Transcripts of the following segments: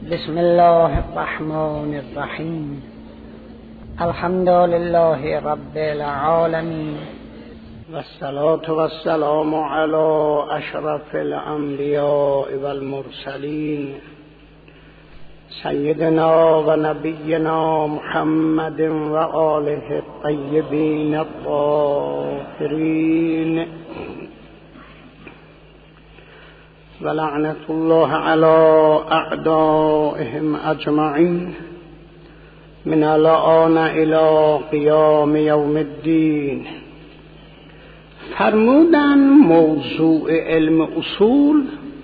بسم الله الرحمن الرحیم. الحمد لله رب العالمین والصلاة والسلام علی اشرف الانبیاء والمرسلین سیدنا و نبینا محمد و آله الطیبین الطاهرین ولعنة الله على أعدائهم أجمعين من الآن إلى قيام يوم الدين. فرمودن موضوع علم اصول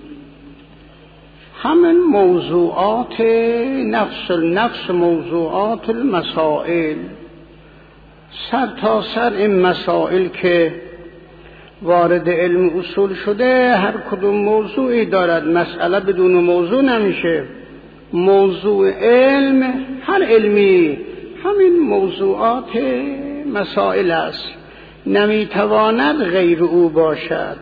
همین موضوعات نفس موضوعات المسائل، سر تا سر این مسائل که وارد علم اصول شده هر کدوم موضوعی دارد. مسئله بدون موضوع نمیشه. موضوع علم، هر علمی همین موضوعات مسائل است، نمیتواند غیر او باشد.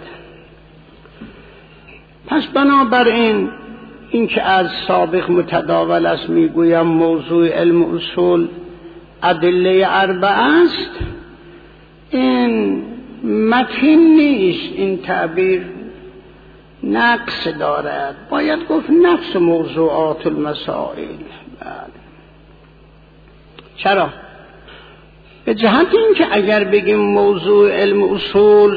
پس بنابراین این که از سابق متداول است میگویم موضوع علم اصول ادله اربعه است، این متین نیست، این تعبیر نقص دارد، باید گفت نفس موضوعات المسائل. چرا؟ به جهت این که اگر بگیم موضوع علم اصول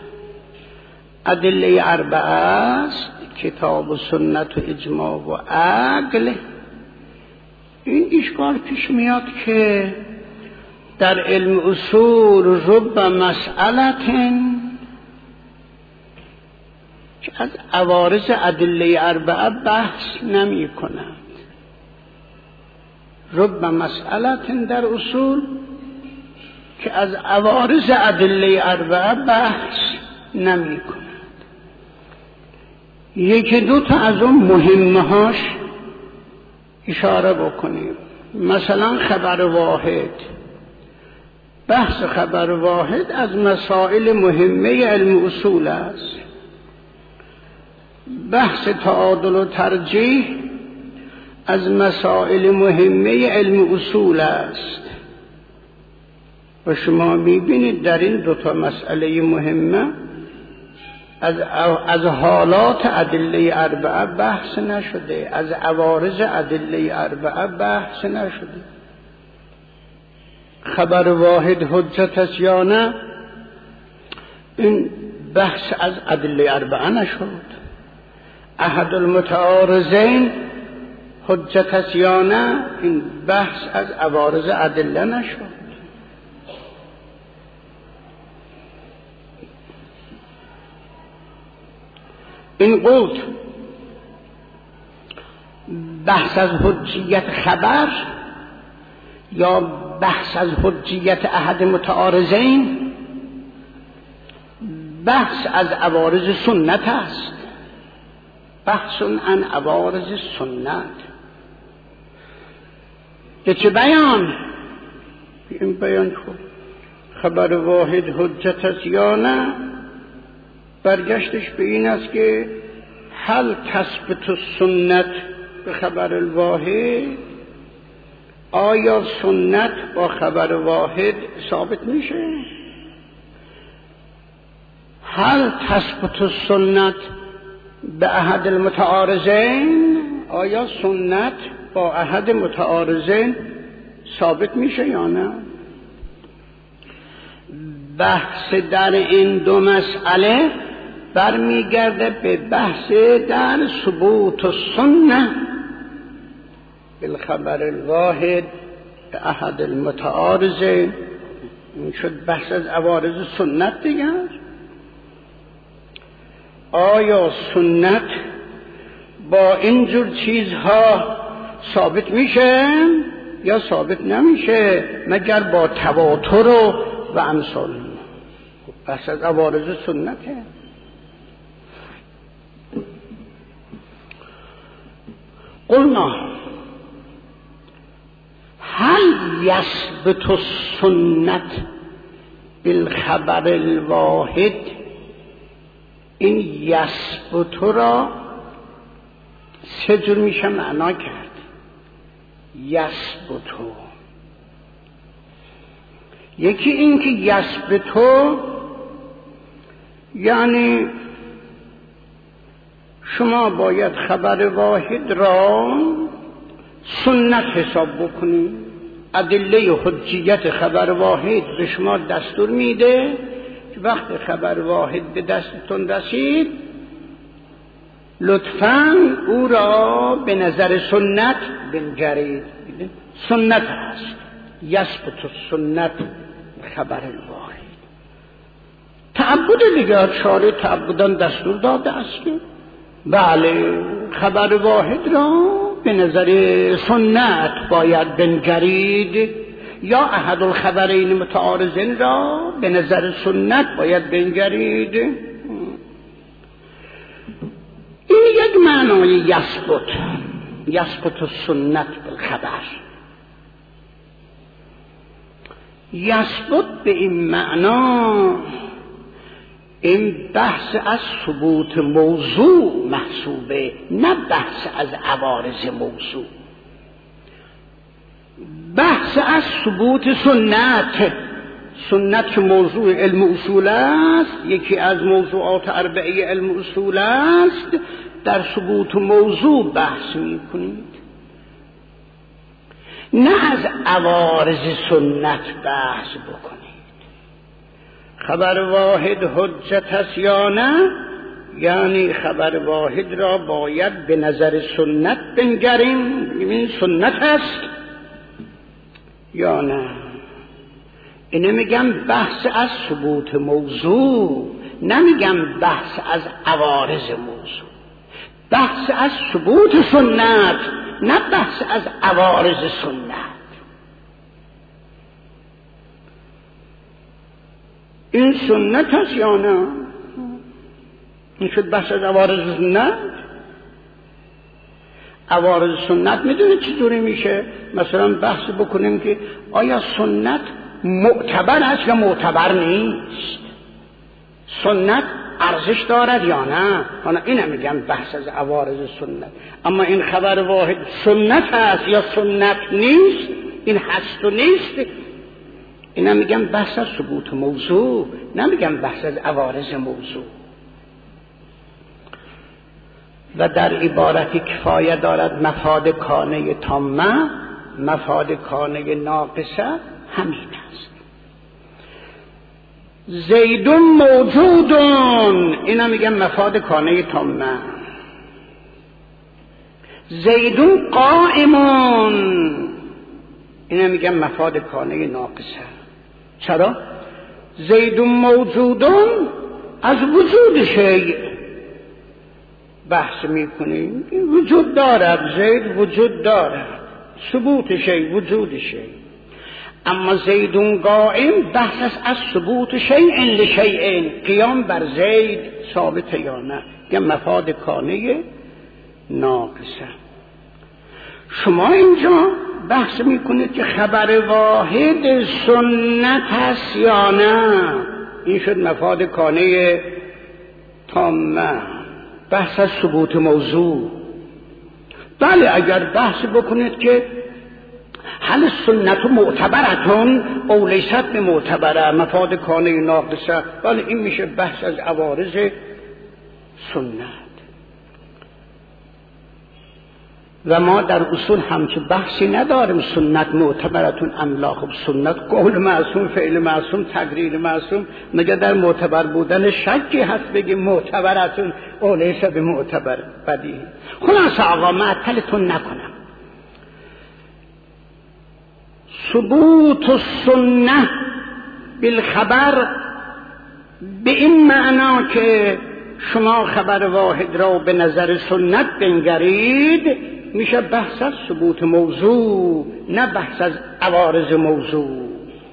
ادله اربعه است، کتاب و سنت و اجماع و عقل، این اشکال پیش میاد که در علم اصول رب مسئلة که از عوارض ادله اربعه بحث نمی کند. رب مسئلة در اصول که از عوارض ادله اربعه بحث نمی کند. یکی دو تا از اون مهمه هاش اشاره بکنیم. مثلا خبر واحد، بحث خبر واحد از مسائل مهمه علم اصول است. بحث تعادل و ترجیح از مسائل مهمه علم اصول است. و شما میبینید در این دوتا مسئله مهمه از حالات ادله اربعه بحث نشده، از عوارض ادله اربعه بحث نشده. خبر واحد حجت است یا نه، این بحث از ادله اربعه نشد. احد المتعارضین حجت است یا نه، این بحث از عوارض ادله نشد. این قلت بحث از حجیت خبر یا بحث از حجیت احد متعارضین بحث از عوارض سنت است. بحث عن عوارض سنت که چه بیان؟ این بیان خبر واحد حجت است یا نه، برگشتش به این است که هل تثبت السنت به خبر الواحد، آیا سنت با خبر واحد ثابت میشه؟ هل تثبت السنت به احد المتعارضین، آیا سنت با احد متعارضین ثابت میشه یا نه؟ بحث در این دو مسئله برمیگرده به بحث در ثبوت السنه بالخبر الواحد به احد المتعارضین. این شد بحث از عوارض سنت دیگر. آیا سنت با اینجور چیزها ثابت میشه یا ثابت نمیشه مگر با تواتر و امثال؟ بحث از عوارض سنته. قلنا هل یثبت السنت بالخبر الواحد، این یثبت را سه جور میشه معنا کرد. یثبتو، یکی این که یثبتو یعنی شما باید خبر واحد را سنت حساب بکنید. ادله حجیت خبر واحد به شما دستور میده که وقتی خبر واحد به دستتون رسید لطفاً او را به نظر سنت بنگرید. سنت هست، یثبت سنت خبر واحد. تعبد دیگر شارع تعبدان دستور داده است که بله خبر واحد را به نظر سنت باید بنگرید، یا احد الخبرین متعارضین را به نظر سنت باید بنگرید. این یک معنای یثبت سنت بالخبر. یثبت به این معنا این بحث از ثبوت موضوع محسوبه، نه بحث از عوارض موضوع. بحث از ثبوت سنت که موضوع علم اصول است، یکی از موضوعات اربعه علم اصول است، در ثبوت موضوع بحث میکنید، نه از عوارض سنت بحث بکنید. خبر واحد حجت است یا نه، یعنی خبر واحد را باید به نظر سنت بنگریم، ببینید سنت است یا نه. اینه میگم بحث از ثبوت موضوع، نمیگم بحث از عوارض موضوع. بحث از ثبوت سنت، نه بحث از عوارض سنت. این سنت هست یا نه؟ این شد بحث از عوارض سنت. عوارض سنت میدونه چطوری میشه؟ مثلا بحث بکنیم که آیا سنت معتبر است یا معتبر نیست، سنت ارزش دارد یا نه. حالا اینم میگم بحث از عوارض سنت. اما این خبر واحد سنت است یا سنت نیست، این هست و نیست، اینم میگم بحث از ثبوت موضوع، نمیگم بحث از عوارض موضوع. و در عبارتی کفایه دارد مفاد کانه تامه، مفاد کانه ناقصه همین است. زیدون موجودون، اینا میگن مفاد کانه تامه. زیدون قائمون، اینا میگن مفاد کانه ناقصه. چرا؟ زیدون موجودون از وجود شیء بحث میکنیم، وجود دارد، زید وجود دارد، ثبوت شیء وجود شیء. اما زیدون قائم بحث از ثبوت شیء لشیء، قیام بر زید ثابت یا نه، که مفاد کانه ناقصه. شما اینجا بحث میکنید که خبر واحد سنت هست یا نه، این شد مفاد کانه تامه، بحث از ثبوت موضوع. بله اگر بحث بکنید که هل سنت معتبرتون او لیست معتبره، مفاد کانه ناقصه، بله این میشه بحث از عوارض سنت. و ما در اصول همچه بحثی نداریم سنت معتبرتون املا. خب سنت قول معصوم، فعل معصوم، تقریر معصوم، مگه در معتبر بودن شکی هست بگیم معتبرتون او لیست به معتبر؟ بدیهی. خلاص آقا معطلتون نکنم. ثبوت السنه بالخبر به این معنا که شما خبر واحد را به نظر سنت بنگرید، میشه بحث از ثبوت موضوع، نه بحث از عوارض موضوع.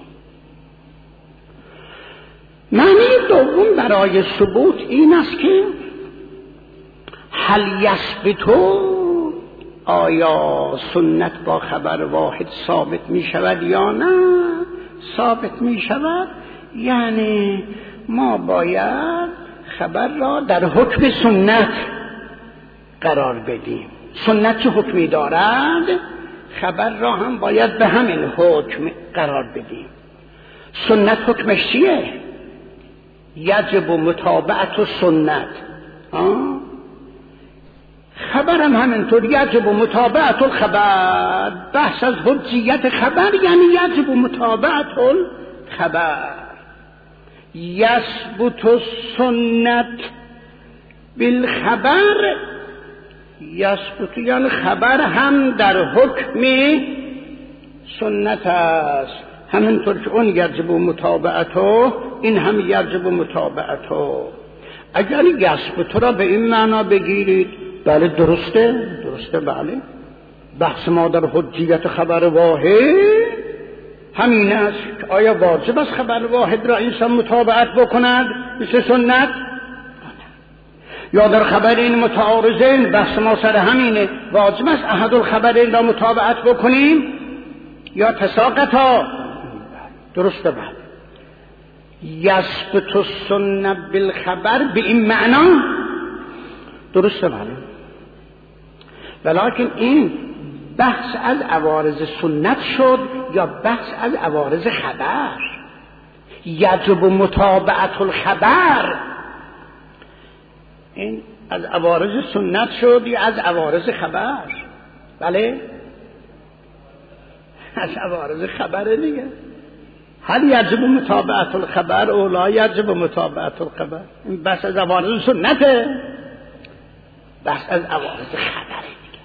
معنی دوم برای ثبوت این است که هل یثبتو، آیا سنت با خبر واحد ثابت می شود یا نه؟ ثابت می شود، یعنی ما باید خبر را در حکم سنت قرار بدیم. سنت چه حکمی دارد خبر را هم باید به همین حکم قرار بدیم. سنت حکمش چیه؟ یجب متابعت سنت. خبرم همینطور یجب متابعت الخبر. بحث از حجیت خبر یعنی یجب متابعت الخبر. یثبت السنت بالخبر. یثبت یعنی خبر هم در حکم سنت است، همینطور که اون یجب متابعته این هم یجب متابعته. اگر یثبت را به این معنا بگیرید بله درسته بله. بحث ما در حجیت خبر واحد همین است که آیا واجب است خبر واحد را انسان متابعت بکند مثل سنت، یا در خبرین متعارضین بحث ما سر همینه واجب است احد الخبرین را متابعت بکنیم یا تساقطا. درسته بله. یثبت السنت بالخبر به این معنا درسته بله. ولیکن این بحث از عوارض سنت شد یا بحث از عوارض خبر؟ یجب متابعت الخبر این از عوارض سنت شد یا از عوارض خبر؟ بله از عوارض خبره دیگه. هل یجب متابعت الخبر او لا یجب متابعت الخبر؟ این بحث از عوارض سنته، بحث از عوارض خبره دیگه.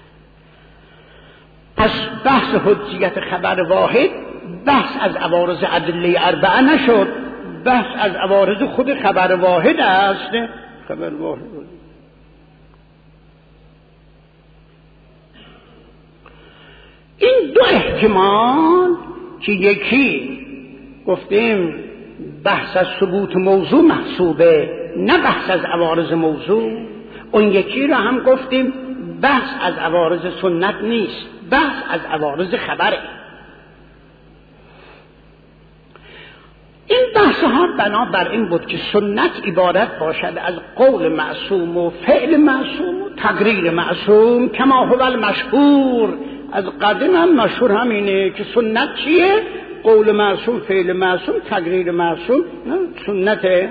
پس بحث حجیت خبر واحد بحث از عوارض ادله اربعه نشد، بحث از عوارض خود خبر واحد است. خبر واحد این دو احتمال که یکی گفتیم بحث از ثبوت موضوع محسوبه نه بحث از عوارض موضوع، اون یکی را هم گفتیم بحث از عوارض سنت نیست، بحث از عوارض خبره. این بحث ها بنابر این بود که سنت عبارت باشد از قول معصوم و فعل معصوم و تقریر معصوم کما هو المشهور. از قدیم هم مشهور همینه که سنت چیه؟ قول معصوم، فعل معصوم، تقریر معصوم، سنته.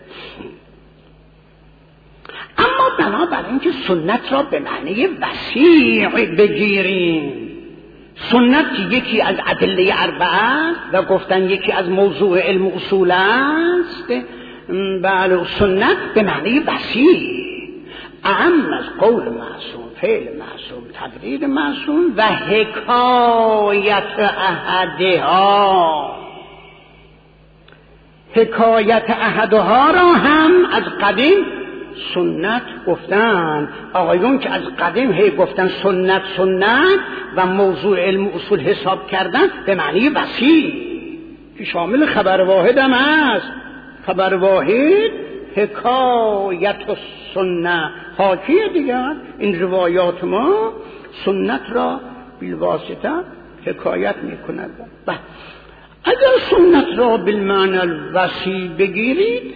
اما بنابر این که سنت را به معنی وسیع بگیریم، سنت یکی از ادله اربعه و گفتن یکی از موضوع علم اصول است، بله سنت به معنی وسیع اعم از قول معصوم، فعل معصوم، تقریر معصوم و حکایت احدها. حکایت احدها را هم از قدیم سنت گفتن. آقایون که از قدیم هی گفتن سنت و موضوع علم اصول حساب کردن به معنی وسیع که شامل خبر واحد هم هست. خبر واحد حکایت السنه حاکیه دیگر. این روایات ما سنت را بالواسطه حکایت میکند. اگر سنت را بالمعنی الوسیع بگیرید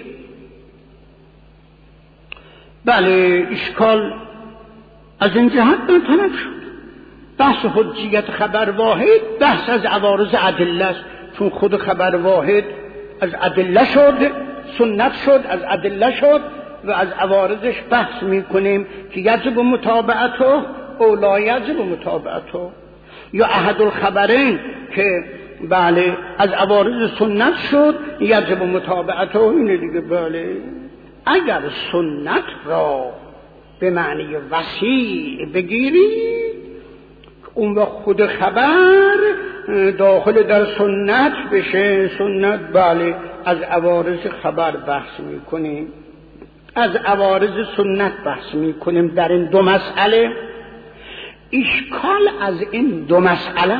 بله اشکال از این جهت برطرف شد. بحث حجیت خبر واحد بحث از عوارض ادله است، چون خود خبر واحد از ادله شد، سنت شد از ادله شد و از عوارضش بحث میکنیم که یجب متابعته او لا یجب متابعته، یا احد الخبرین که بله از عوارض سنت شد یجب متابعته اینه دیگه. بله اگر سنت را به معنی وسیع بگیرید اون وقت خود خبر داخل در سنت بشه. سنت بله از عوارض خبر بحث میکنیم، از عوارض سنت بحث میکنیم. در این دو مسئله اشکال از این دو مسئله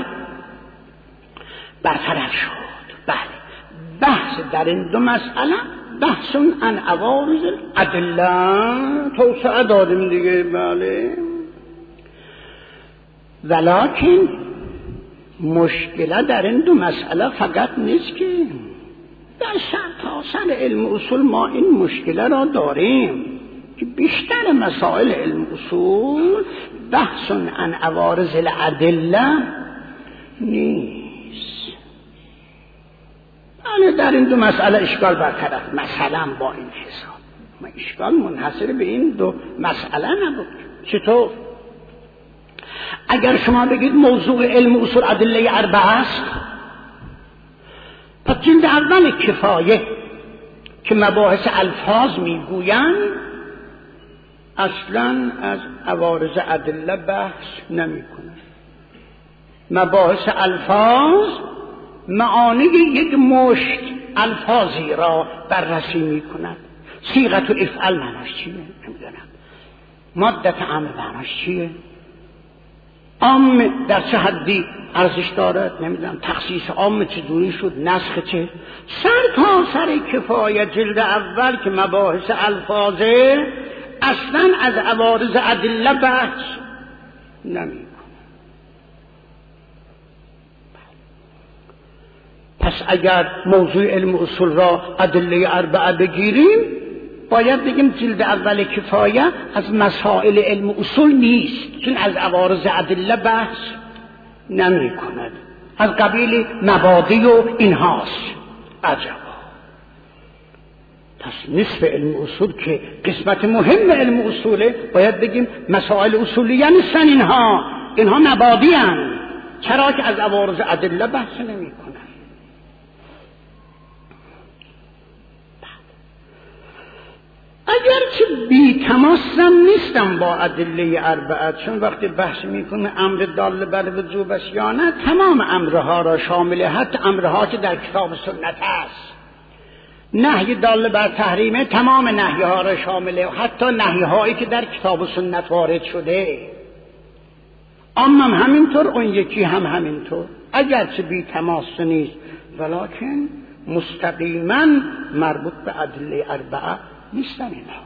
برطرف شد. بله بحث در این دو مسئله بحث عن عوارض الادله توسعه دادیم دیگه. بله ولکن مشکل در این دو مسئله فقط نیست که در سرتاسر علم اصول ما این مشکل را داریم که بیشتر مسائل علم اصول بحث عن عوارض الادله نیست. بله در این دو مسئله اشکال برطرف، مثلا با این حساب ما اشکال منحصر به این دو مسئله نبود. چطور؟ اگر شما بگید موضوع علم اصول ادله اربعه است، پس جلد اول کفایه که مباحث الفاظ میگویند اصلا از عوارض ادله بحث نمیکنند. مباحث الفاظ معانی یک مشت الفاظی را بررسی میکند. صیغه افعل معناش چیه؟ نمیدونم. مادة امر معناش چیه؟ عام در چه حدی ارزش دارد؟ نمیدونم. تخصیص عام چجوری شد؟ نسخ چه؟ سر تا سر کفایه جلد اول که مباحث الفاظه اصلا از عوارض ادله بحث نمیکنه. پس اگر موضوع علم اصول را ادله اربعه بگیریم باید بگیم جلد اول کفایه از مسائل علم اصول نیست، چون از عوارض ادله بحث نمی کند، از قبیل مبادی و اینهاست. عجبا. پس نصف علم اصول که قسمت مهم علم اصوله باید بگیم مسائل اصولیه نیستن، اینها مبادی هستند. چرا که از عوارض ادله بحث نمی کنند. اگرچه بی تماسم نیستم با ادله اربعه، چون وقتی بحث میکنه امر دال بر وجوب است یا نه، تمام امرها را شامل، حتی امرها که در کتاب سنت است. نهی دال بر تحریمه تمام نهی ها را شامله، حتی نهی هایی که در کتاب و سنت وارد شده. اما همینطور، اون یکی هم همینطور. اگرچه بی تماس نیست ولکن مستقیما مربوط به ادله اربعه نیستن اینها.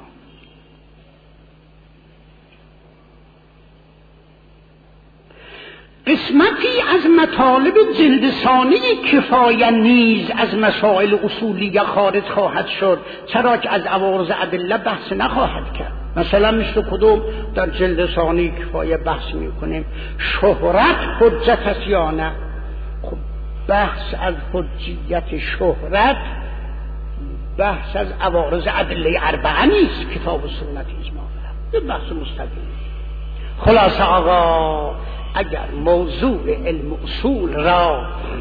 قسمتی از مطالب جلد ثانی کفایه نیز از مسائل اصولیه خارج خواهد شد، چرا که از عوارض ادله بحث نخواهد کرد. مثلا مثل کدوم در جلد ثانی کفایه بحث میکنیم شهرت حجت است یا نه. خب بحث از حجیت شهرت بحث از عوارض ادله اربعه نیست، کتاب و سنت اجماع دارد، یه بحث مستقیم. خلاصه آقا اگر موضوع علم اصول را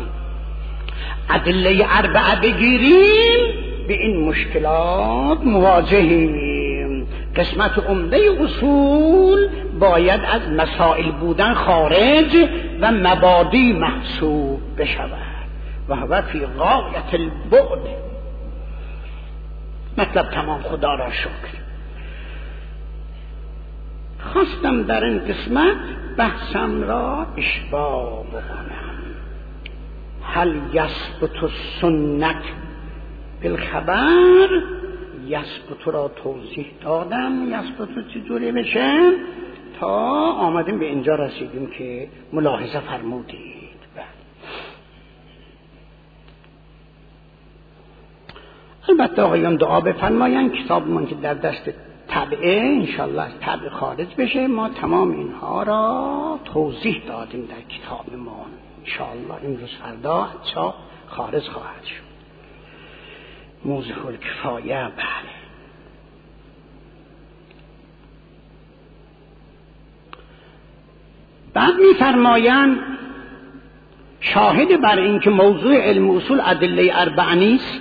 ادله اربعه بگیریم به این مشکلات مواجهیم. قسمت عمده اصول باید از مسائل بودن خارج و مبادی محسوب بشود و هو فی غایت البعد. مطلب تمام، خدا را شکر. خواستم در این قسمت بحثم را اشباع بکنم. هل یثبت السنت بالخبر؟ یثبت را توضیح دادم، یثبت چجوری بشه تا آمدیم به اینجا رسیدیم که ملاحظه فرمودید. البته آقایان دعا بفرمایند کتاب من که در دست طبعه انشالله از طبع خارج بشه. ما تمام اینها را توضیح دادیم در کتاب ما، انشالله امروز فردا چاپ خارج خواهد شد. موضوع الکفایه. بله بعد می‌فرمایند شاهد بر این که موضوع علم اصول ادله اربعه نیست،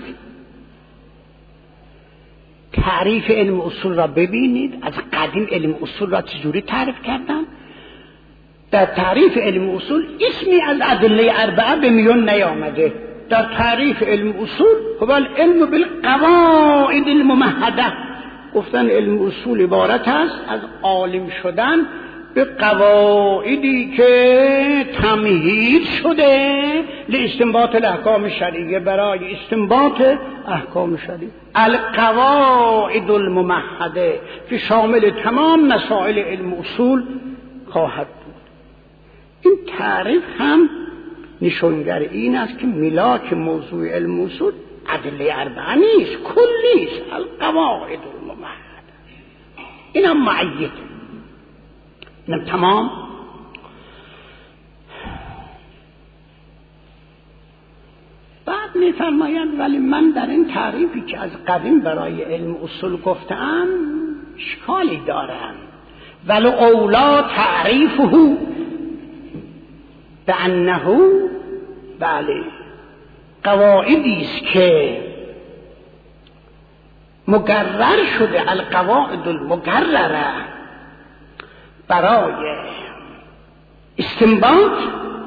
تعریف علم اصول را ببینید. از قدیم علم اصول را چجوری تعریف کردن؟ در تعریف علم اصول اسمی از ادله اربعه به میون نیامده. در تعریف علم اصول هو العلم بالقواعد الممهده، گفتن علم اصول عبارت است از عالم شدن به قواعدی که تمهید شده لاستنباط الاحکام شرعیه، برای استنباط احکام شرعیه. القواعد الممهده که شامل تمام مسائل علم اصول خواهد بود. این تعریف هم نشانگر این است که ملاک موضوع علم اصول ادله اربعه نیست، کلی است. القواعد الممهده این هم معید. تمام. بعد میفرماید ولی من در این تعریفی که از قدیم برای علم اصول گفتم اشکالی دارم. ولو اولا تعریفه بأنه، بله، قواعدی است که مقرر شده، القواعد المقرره برای استنباط،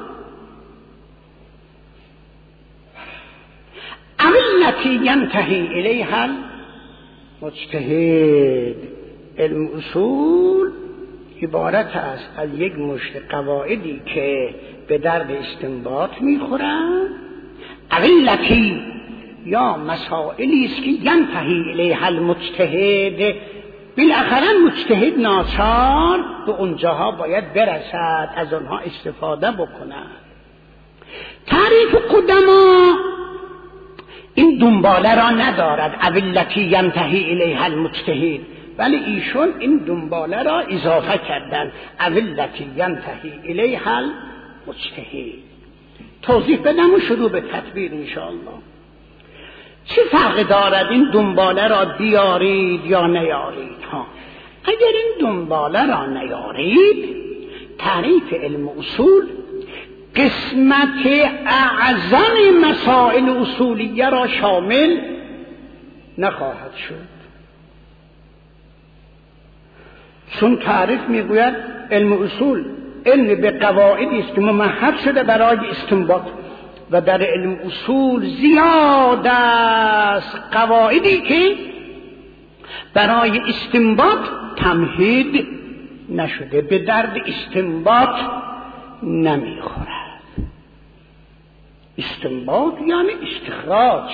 التي ینتهی الیها المجتهد. علم اصول عبارت است از یک مشت قواعدی که به درد استنباط میخورند، التي یا مسائلی است که ینتهی الیها المجتهد، بالاخره مجتهد ناچار به اونجاها باید برسد، از آنها استفاده بکند. تعریف قدما این دنباله را ندارد، التي ینتهی الیها المجتهد، ولی ایشون این دنباله را اضافه کردن، التي ینتهی الیها المجتهد. توضیح بدم و شروع به تطبیق انشاءالله. چه فرق دارد این دنباله را بیارید یا نیارید؟ اگر این دنباله را نیارید، تعریف علم اصول قسمت اعظم مسائل اصولیه را شامل نخواهد شد. چون تعریف میگوید علم اصول علم به قواعدی است که ممهد شده برای استنباط، و در علم اصول زیاد است قواعدی که برای استنباط تمهید نشده، به درد استنباط نمیخورد. استنباط یعنی استخراج،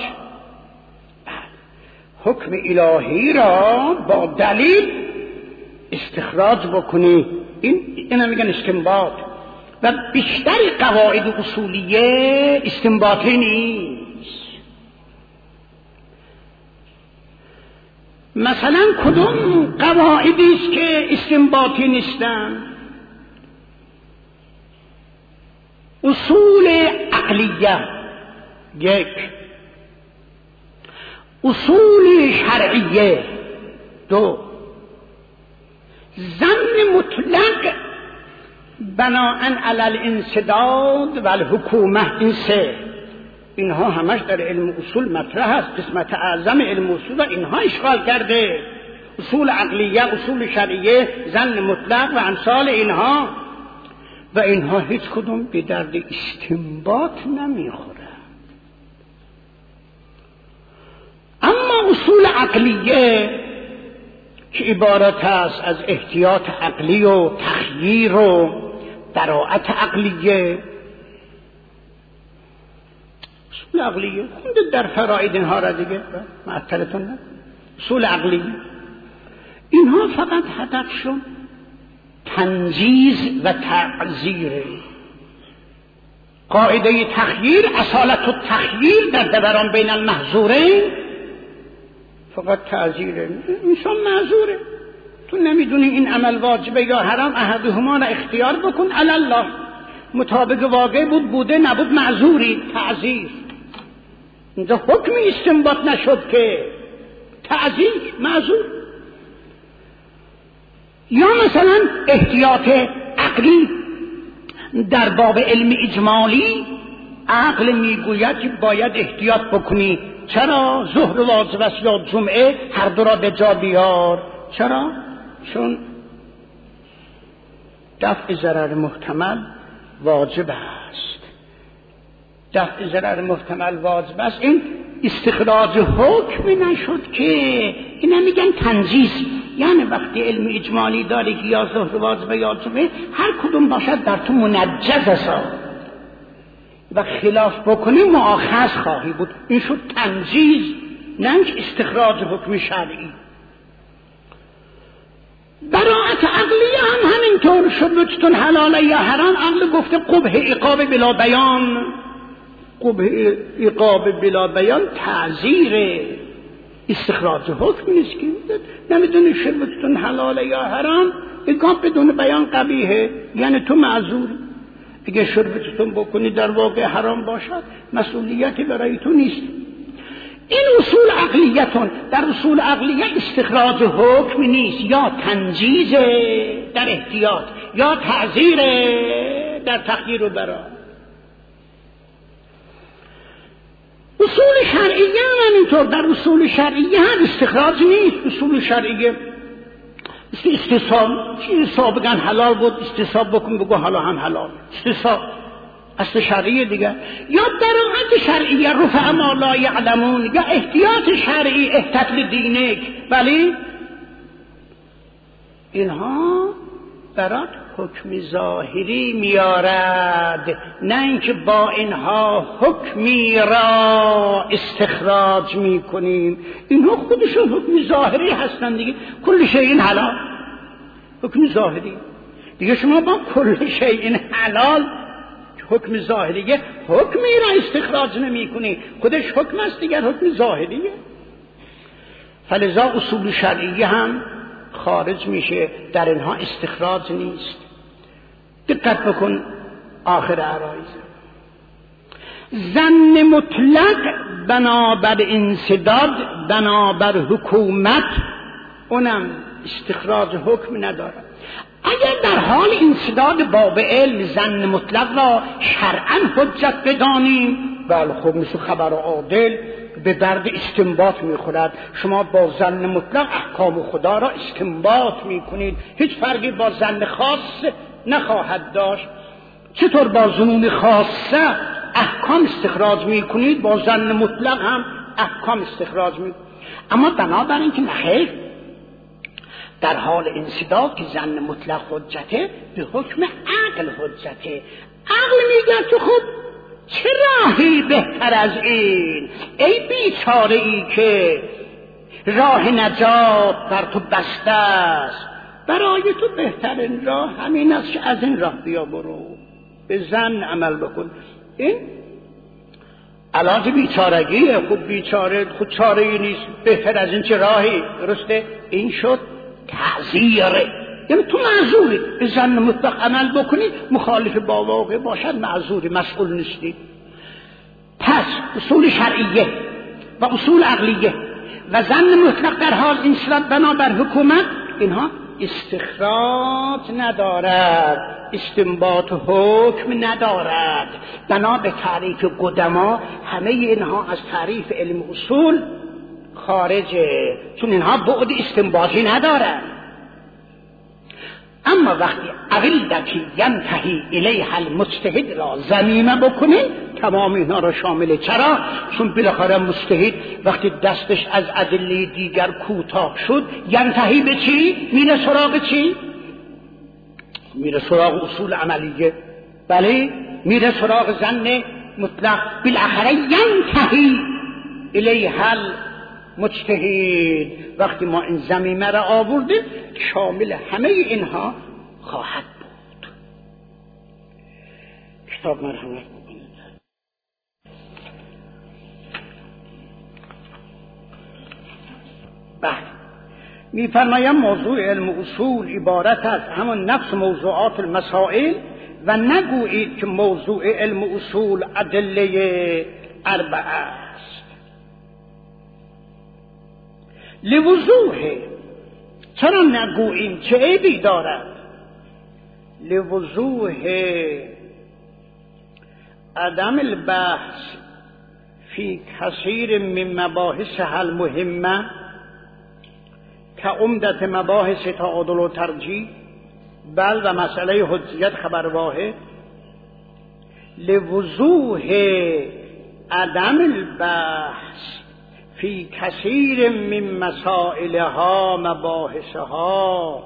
حکم الهی را با دلیل استخراج بکنی، اینا میگن استنباط. و بیشتر قواعد اصولیه استنباطی نیست. مثلا کدوم قواعدی است که استنباطی نیستن؟ اصول عقلیه یک، اصول شرعیه دو، ظن مطلق بناء علی الانسداد و الحکومه، این سه، اینها همش در علم اصول مطرح است. قسمت اعظم علم اصول و اینها اشغال کرده، اصول عقلیه، اصول شرعیه، ظن مطلق و امثال اینها، و اینها هیچ کدوم به درد استنباط نمیخوره. اما اصول عقلیه که عبارت است از احتیاط عقلی و تخییر و براءت عقلیه، اصول عقلیه خوندید در فرائد اینها را دیگه، معطلتون نه. اصول عقلیه اینها فقط هدفشون تنجیز و تعزیره. قاعده تخییر، اصالت التخییر در دوران بین المحظورین فقط تعزیره. انسان معذوره، تو نمیدونی این عمل واجبه یا حرام، احدهما را اختیار بکن علی الله، مطابق واقع بود بوده، نبود معذوری، تعزیر. اینجا حکمی استنباط نشد که تعزیر، معذور. یا مثلا احتیاط عقلی در باب علم اجمالی، عقل میگوید که باید احتیاط بکنی. چرا؟ ظهر واجب است یا جمعه، هر دو را به جا بیار. چرا؟ چون دفع ضرر محتمل واجب است. دفع ضرر محتمل واجب است. این استخراج حکم نشد که اینا میگن تنجیز، یعنی وقتی علم اجمالی داری که یا ظهر واجب یا جمعه، هر کدوم باشد در تو منجز است و خلاف بکنی مؤاخذ خواهی بود. این شد تنجیز، نه استخراج حکم شرعی. براءت عقلیه هم همینطور شد، لطفتون حلاله یا حرام، عقل گفته قبح عقاب بلا بیان. قبح عقاب بلا بیان تعزیر، استخراج حکم نیست که نمیدونی شربتون حلاله یا حرام، گاه بدون بیان قبیحه، یعنی تو معذور. اگه شربتتون بکنی در واقع حرام باشد، مسئولیتی برای تو نیست. این اصول عقلیتون. در اصول عقلیه استخراج حکم نیست، یا تنجیز در احتیاط یا تعزیر در تخییر و برا. اصول شرعیه هم اینطور. در اصول شرعیه هم استخراج نیست. اصول شرعیه استصحاب، چیزی بگن حلال بود، استصحاب بکن بگو حالا هم حلال. استصحاب اصل شرعیه دیگه. یا براعت شرعیه، رفع ما لا یعلمون، یا احتیاط شرعی، احتیاط دینک. ولی اینها برات حکم ظاهری میارد، نه اینکه با اینها حکمی را استخراج میکنیم. اینها خودشون حکم ظاهری هستن دیگه. کل شیء حلال، حکم ظاهری دیگه. شما با کل شیء حلال حکم ظاهریه حکمی را استخراج نمی کنی، خودش حکم است دیگر، حکم ظاهریه. فلذا اصول شرعیه هم خارج میشه، در اینها استخراج نیست. دقت بکن آخر عرایض. ظن مطلق بنابر انسداد، بنابر حکومت، اونم استخراج حکم نداره. اگر در حال انسداد باب علم ظن مطلق را شرعاً حجت بدانیم، بله خب مثل خبر عادل به درد استنباط میخورد. شما با ظن مطلق احکام خدا را استنباط میکنید، هیچ فرقی با ظن خاص نخواهد داشت. چطور با ظنون خاصه احکام استخراج میکنید، با ظن مطلق هم احکام استخراج میکنید. اما بنابراین که نخیر، در حال انسداد که ظن مطلق حجته، به حکم عقل حجته. عقل میگه تو خب چه راهی بهتر از این، ای بیچاره ای که راه نجات بر تو بسته است، برای تو بهترین راه همین است که از این راه بیا برو، به ظن عمل بکن. این علاج بیچارگیه. خب بیچاره خود چاره ای نیست، بهتر از این چه راهی؟ درسته؟ این شد تعزیره، یعنی تو معذوری. به ظن مطلق عمل بکنی، مخالف با واقع باشد معذوری، مسئول نیستی. پس اصول شرعیه و اصول عقلیه و ظن مطلق در حال انسداد بنابر حکومت، اینها استخراج ندارد، استنباط حکم ندارد. بنا به تعریف قدما همه اینها از تعریف علم اصول خارجه، چون اینها بعد استنباطی ندارد. اما وقتی عقیدتی ینتهی الیها المجتهد را ضمیمه بکنه، تمام اینها را شامله. چرا؟ چون بالاخره مجتهد وقتی دستش از ادله دیگر کوتاه شد، ینتهی به چی؟ میره سراغ چی؟ میره سراغ اصول عملیه. بله، میره سراغ ظن مطلق. بالاخره ینتهی الیها مجتهد. وقتی ما این ضمیمه را آوردیم، شامل همه اینها خواهد بود. کتاب مرحمت بکنید. بله، می‌فرمایم موضوع علم اصول عبارت است همون نفس موضوعات المسائل و نگویید که موضوع علم اصول ادله اربعه است. لوضوح، چرا نگوییم؟ چه عیبی دارد؟ لوضوح عدم البحث فی کثیر من مباحثها المهمه كعمدة مباحث تعادل و ترجیح، بل و مسئله حجیت خبر واحد. لوضوح عدم البحث فی کثیر من مسائلها مباحثها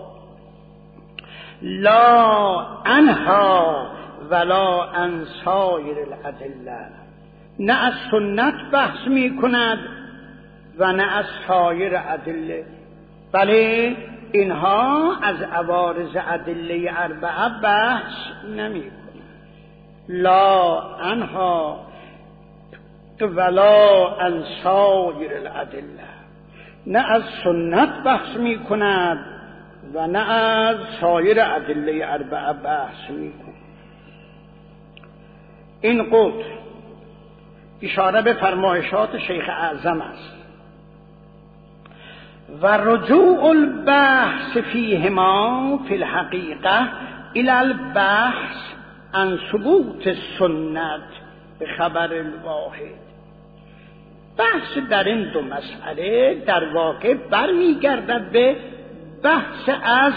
لا عنها ولا عن سایر الادله. نه از سنت بحث می کند و نه از سایر ادله. بله، اینها از عوارض ادله اربعه بحث نمی کند. لا عنها ولا عن سایر الادله. نه از سنت بحث می کند و نه از سایر ادله اربعه بحث میکن. این قول اشاره به فرمایشات شیخ اعظم است و رجوع البحث فیهما فی الحقیقه الی البحث عن ثبوت السنت به خبر الواحد. بحث در این دو مسئله در واقع برمیگردد به بحث از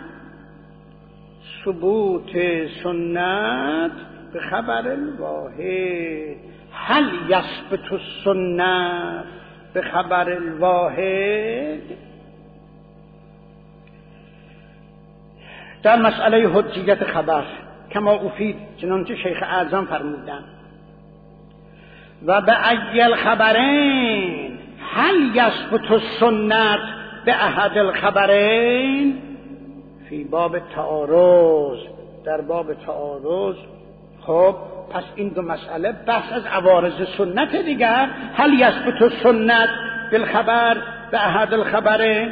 ثبوت سنت به خبر الواحد. هل یثبت السنت به خبر الواحد؟ در مسئله حجیت خبر کما افید چنانچه شیخ اعظم فرمودند و به ای الخبرین هل یثبت السنت به احد الخبرین فی باب تعارض، در باب تعارض. خب پس این دو مسئله بحث از عوارض سنت دیگر. هل یثبت السنت بالخبر به احد الخبرین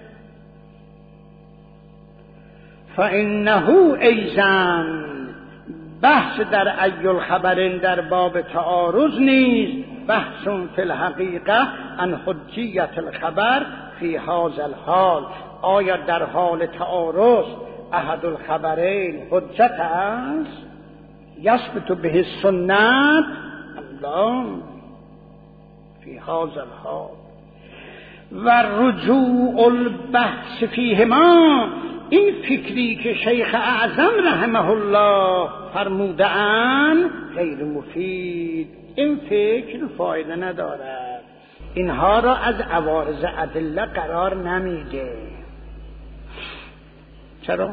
فانه ایضا بحث در ای الخبرین در باب تعارض نیز بحث فی الحقیقه عن حجیت الخبر فی هذا الحال. آیا در حال تعارض احد الخبرین حجت است یثبت به السنت الله فی هذا الحال و رجوع البحث فیهما. این فکری که شیخ اعظم رحمه الله فرموده اند غیر مفید، این فکر فایده ندارد، اینها را از عوارض ادله قرار نمیده. چرا؟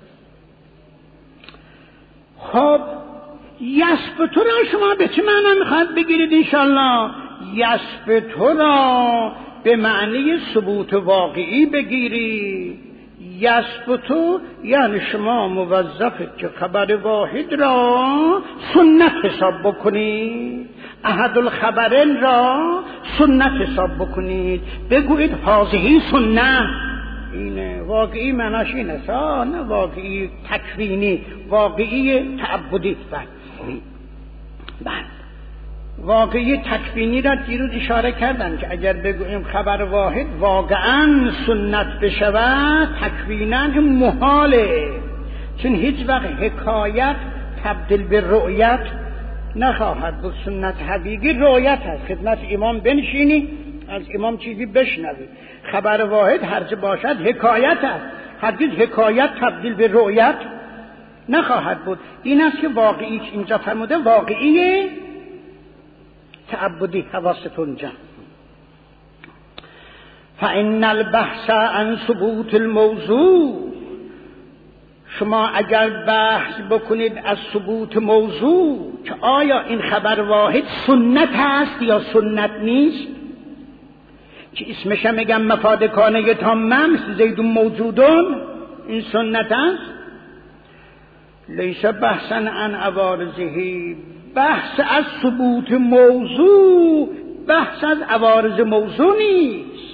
خب یثبت را شما به چه معنی میخواد بگیرید؟ انشالله یثبت را به معنی ثبوت واقعی بگیرید. یثبت یعنی شما موظفید که خبر واحد را سنت حساب بکنید، احد الخبرین را سنت حساب بکنید، بگویید هذه سنت. این واقعی معناش این است، نه واقعی تکوینی، واقعی تعبدی. بله واقعی تکوینی را دیروز اشاره کردم که اگر بگوییم خبر واحد واقعا سنت بشود تکوینا محاله، چون هیچ وقت حکایت تبدیل به رؤیت نخواهد بود. سنت حقیقی رؤیت است، خدمت امام بنشینی از امام چیزی بشنوی. خبر واحد هرچه باشد حکایت است، هرگز حکایت تبدیل به رؤیت نخواهد بود. این است که واقعی که اینجا فرموده واقعی تعبدی. حواستون جمع. فإن البحث عن ثبوت الموضوع، شما اگر بحث بکنید از ثبوت موضوع که آیا این خبر واحد سنت هست یا سنت نیست، که اسمش هم میگم مفاد کانه تامه مثل زیدون موجودون، این سنت هست. لیس بحثا عن عوارضه، بحث از ثبوت موضوع بحث از عوارض موضوع نیست.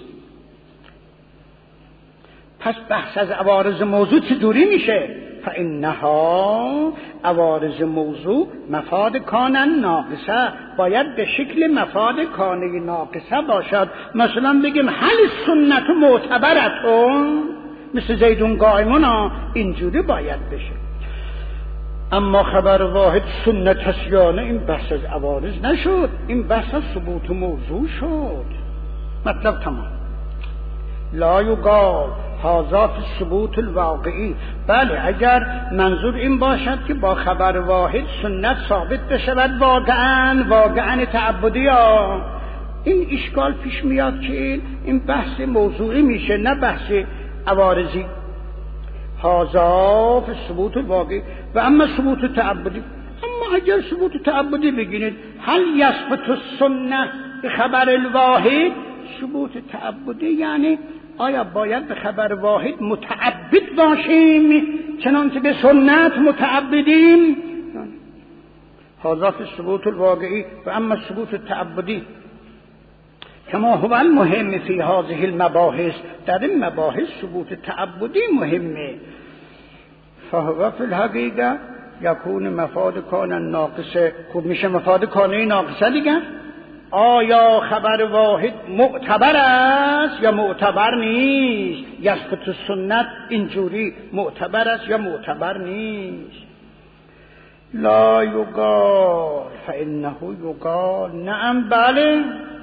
پس بحث از عوارض موضوع چطوری میشه؟ فإنها عوارض موضوع مفاد کانن ناقصه، باید به شکل مفاد کانه ناقصه باشد. مثلا بگیم هل سنت معتبرتون مثل زیدون قائمون، اینجوری باید بشه. اما خبر واحد سنت هست یا نه، این بحث از عوارض نشد، این بحث از ثبوت موضوع شد. مطلب تمام. لا یقال هذا فی الثبوت الواقعی. بله اگر منظور این باشد که با خبر واحد سنت ثابت بشود واقعا تعبدی ها، این اشکال پیش میاد که این بحث موضوعی میشه نه بحث عوارضی. هذا فی الثبوت الواقعی و اما ثبوت تعبدی. اما اگر ثبوت تعبدی بگیرید هل یثبت السنه به خبر الواحد، ثبوت تعبدی یعنی آیا باید به خبر واحد متعبد باشیم چنانچه به سنت متعبدیم؟ هذا فی الثبوت الواقعی و اما ثبوت تعبدی کما هو المهم فی هذه المباحث، در این مباحث ثبوت تعبدی مهمه. فهو فی الحقیقه یکون مفاد کان ناقصه. خب میشه مفاد کانه ناقصه دیگه. آیا خبر واحد معتبر است یا معتبر نیست؟ یثبت السنت اینجوری معتبر است یا معتبر نیست؟ لا یقال فانه یقال. نعم بله،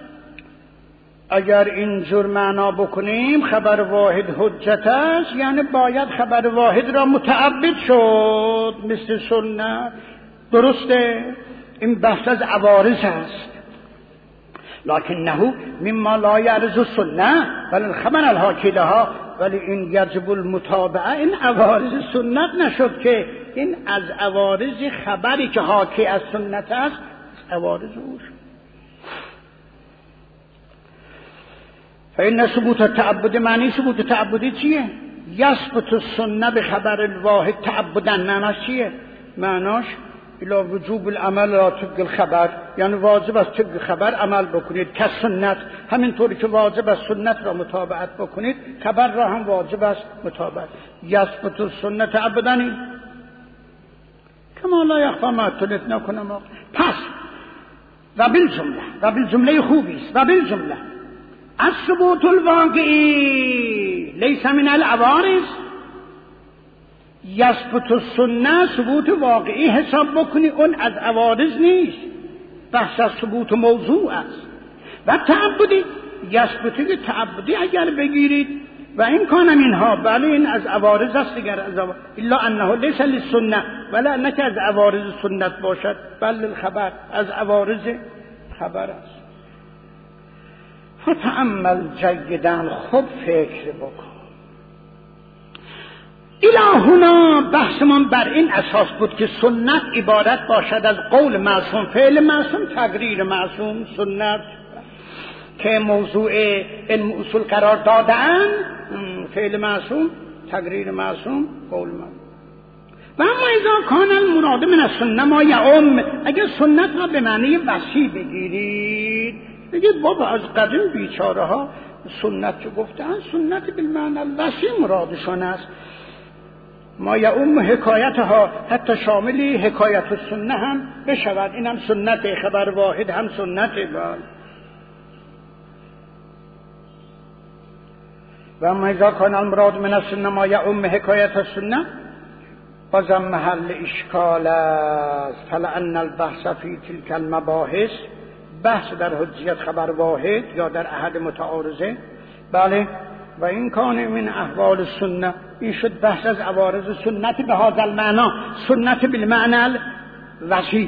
اگر اینجور معنا بکنیم خبر واحد حجت است، یعنی باید خبر واحد را متعبد شد مثل سنت. درسته، این بحث از عوارض است. لکنه مما لا یعرض السنه ولی الخبر الحاکی لها، ولی این یجب المتابعه. این عوارض سنت نشد که، این از عوارض خبری که حاکی از سنت است، عوارض اوش. فإن ثبوت التعبد معنی ثبوت تعبدی چیه؟ یثبت السنه به خبر الواحد تعبدا. معناش چیه؟ معناش الی وجوب العمل لا طبق الخبر، یعنی واجب است طبق خبر عمل بکنید که سنت. همینطوری که واجب است سنت را متابعت بکنید، خبر را هم واجب است متابعت. یثبت السنه تعبدانی کما لا یخفی ما اطلعت نکنم. پس و بالجمله خوبی است. و بالجمله الثبوت الواقعی لیس من العوارض. یثبت السنه ثبوت واقعی حساب بکنی، اون از عوارض نیست، بحث از ثبوت موضوع است. و تعبدی یثبت تعبدی اگر بگیرید و این کانم اینها، بله این از عوارض است دیگر، از الا انه لیس للسنه، ولا نه که از عوارض سنت باشد، بل الخبر از عوارض خبر است. فتأمل جیداً، خوب فکر بکن. الهنا بحثمان بر این اساس بود که سنت عبارت باشد از قول معصوم، فعل معصوم، تقریر معصوم. سنت که موضوع علم اصول قرار دادن، فعل معصوم، تقریر معصوم، قول معصوم. و اما اذا کان المراد من السنه ما یعم، اگر سنت را به معنی وسیع بگیرید، بگید بابا از قدیم بیچاره ها سنت چه گفتن، سنت بالمعنی الوسیع مرادشان است. ما یعم حکایتها، حتی شامل حکایت السنه هم بشود، این هم سنت، خبر واحد هم سنت. و اما اذا کان المراد من السنه ما یعم حکایت السنه بازم محل اشکال است. فلان البحث فی تلک المباحث، بحث در حجیت خبر واحد یا در احد متعارضه، بله، و این کان من احوال سنه، این شد بحث از عوارض سنت به هذا المعنی، سنت بالمعنی الوسیع.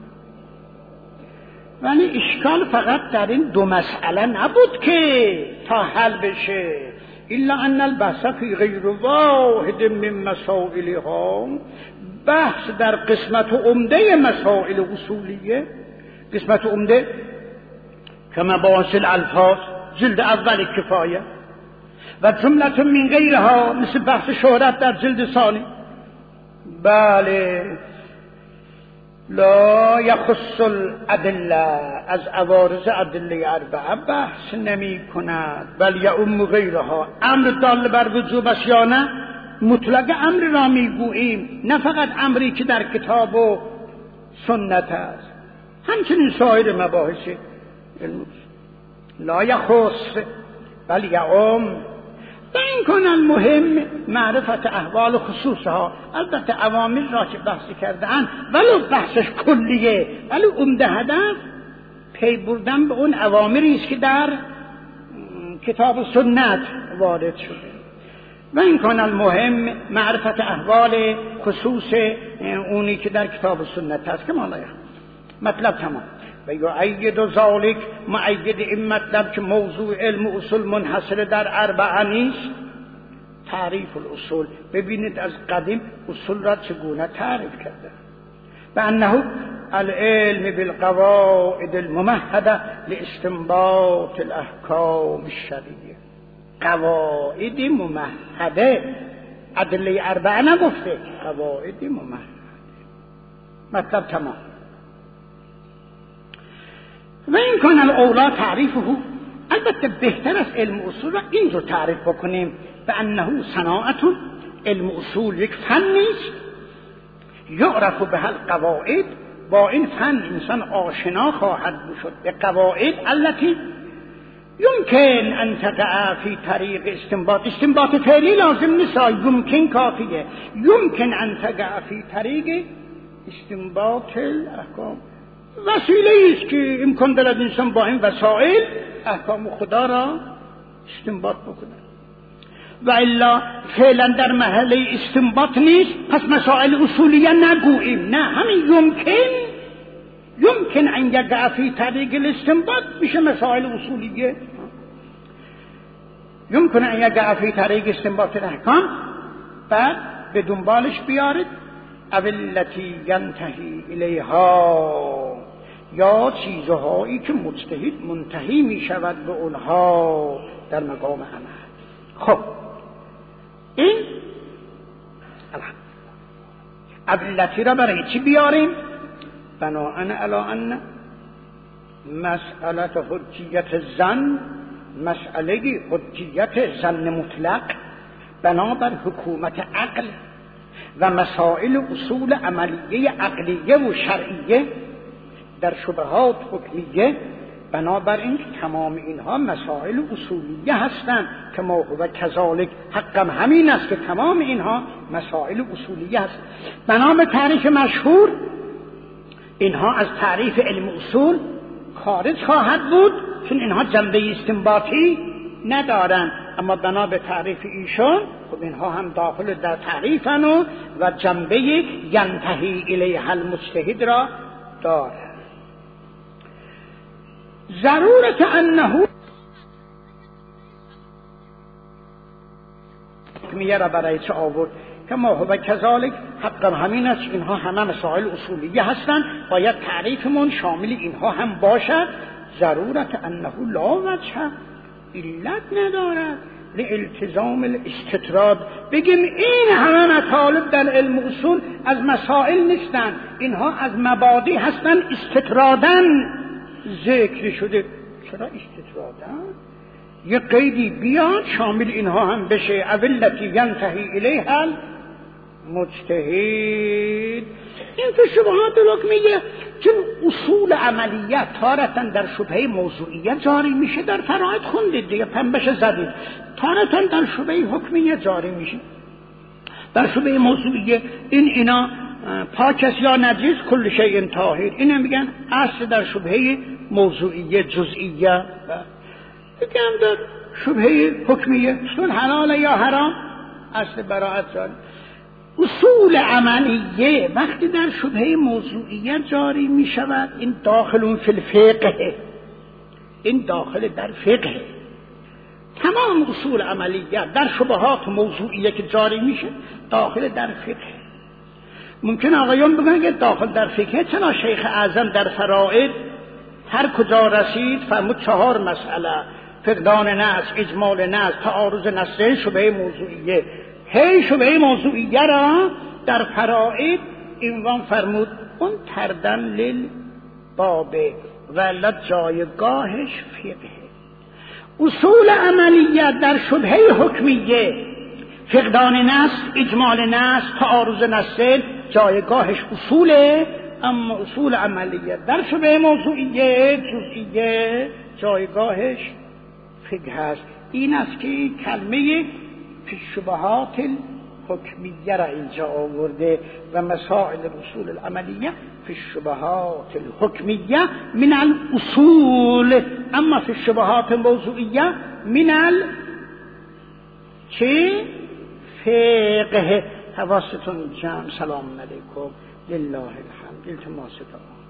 ولی اشکال فقط در این دو مسئله نبود که تا حل بشه، الا ان البحث فی غیر واحد من مسائلها، بحث در قسمت عمده مسائل اصولیه، قسمت عمده که مباحث الالفاظ جلد اول کفایه، و جمله من غیرها مثل بحث شهرت در جلد ثانی. بله، لا یخص الادله، از عوارض ادله اربعه بحث نمی کند، بل یعم غیرها. امر دال بر وجوب است یا نه، مطلق امر را می گوییم، نه فقط امری که در کتاب و سنت است، همچنین سایر مباحث علم. لا یخص بل یعم. و این کنن مهم معرفت احوال خصوصها، البته عوامل را که بحثی کردن ولو بحثش کلیه، ولی عمده هدف پی بردن به اون عواملی است که در کتاب و سنت وارد شده. و این کنن مهم معرفت احوال خصوص اونی که در کتاب و سنت هست که مالایه. مطلب تمام. و یؤید ذالک، مؤید این مطلب که موضوع علم اصول منحصر در اربعه نیست، تعریف الاصول. ببینید از قدیم اصول را چگونه تعریف کرده. و انه العلم بالقواعد الممهده لاستنباط الاحکام الشرعیه. قواعد ممهده، ادله اربعه نگفته، قواعد ممهده. مطلب تمام. و این کن الاولا تعریفه، البته بهتر از علم اصول را این رو تعریف بکنیم به انه صناعت. علم اصول یک فنی است یعرف به القواعد، با این فن انسان آشنا خواهد شد به قواعد التي یمکن ان تقع فی طریق استنباط. استنباط فعلی لازم نیست، یمکن کافیه. یمکن ان تقع فی طریق استنباط الاحکام، وسیله است که امکان دارد انسان با این وسایل احکام خدا را استنباط بکنه. و الا فعلا در محله استنباط نیست، پس مسائل اصولیه نگوییم. نه، همین یمکن ان یقع فی طریق الاستنباط میشه مسائل اصولیه. یمکن ان یقع فی طریق استنباط الاحکام، بعد به دنبالش بیارید اولتی ینتهی الیها، یا چیزهایی که مجتهد منتهی می شود به اونها در مقام عمل. خب این اولتی را برای چی بیاریم؟ بناءً علی ان مسئله حجیت زن، مسئله حجیت زن مطلق بنابر حکومت عقل و مسائل اصول عملیه عقلیه و شرعیه در شبهات حکمیه، بنابراین تمام اینها مسائل اصولیه هستند که ما هو کذالک، حقم همین است که تمام اینها مسائل اصولیه هست. بنابر تعریف مشهور اینها از تعریف علم اصول خارج خواهد بود، چون اینها جنبه استنباطی ندارند. اما بنا به تعریف ایشان خب اینها هم داخل در تعریفن و جنبه ینتهی الیها المجتهد را دارند. ضرورت انه حکمیه را برای چه آورد؟ که ما هو کذالک، حقا همین است. اینها همه مسائل اصولیه هستند، باید تعریفمون شامل اینها هم باشد. ضرورت انه لا وجه، علت ندارد لالتزام الاستطراد. بگیم این همه مطالب در علم اصول از مسائل نیستند، اینها از مبادی هستند، استطرادن ذکر شده. چرا استطرادن؟ یک قیدی بیاد شامل اینها هم بشه. اولتی ینتهی الیها مجتهد. این تو شبهات حکمیه، چون اصول عملیت تارتاً در شبهه موضوعیت جاری میشه، در فرائض خوندید دیگه، پنبش زدید. تارتاً در شبهه حکمیت جاری میشه، در شبهه موضوعیه اینا پاک است یا نجس، کل شیء طاهر. اینا میگن اصل در شبهه موضوعیه جزئیه. میگن در شبهه حکمیه چون حلال یا حرام اصل براءت جاری. اصول عملیه وقتی در شبهه موضوعیت جاری می شود، این داخلون فی الفقه، این داخل در فقه. تمام اصول عملیت در شبهات موضوعیه که جاری میشه داخل در فقه. ممکن آقایون بگن که داخل در فقه، چرا شیخ اعظم در فرائض هر کجا رسید فرمود 4 مسئله: فقدان نص، اجمال نص، تعارض نصین، شبهه موضوعیه. هی شبهه موضوعیه را در فرائض عنوان فرمود اون تردن للبابه و جایگاهش فقه. اصول عملیت در شبهه حکمیه، فقدان نص، اجمال نص، تعارض نصین، جایگاهش اصوله. اما اصول عملیت در شبهه موضوعیه جزئیه جایگاهش فقه هست. این است که کلمه فی الشبهات الحکمیه را اینجا آورده و مسائل الاصول العملیه فی الشبهات الحکمیه من الاصول، اما فی الشبهات الموضوعیه من چه؟ فقه. حواستون جمع. سلام علیکم. لله الحمد. التماس دعا.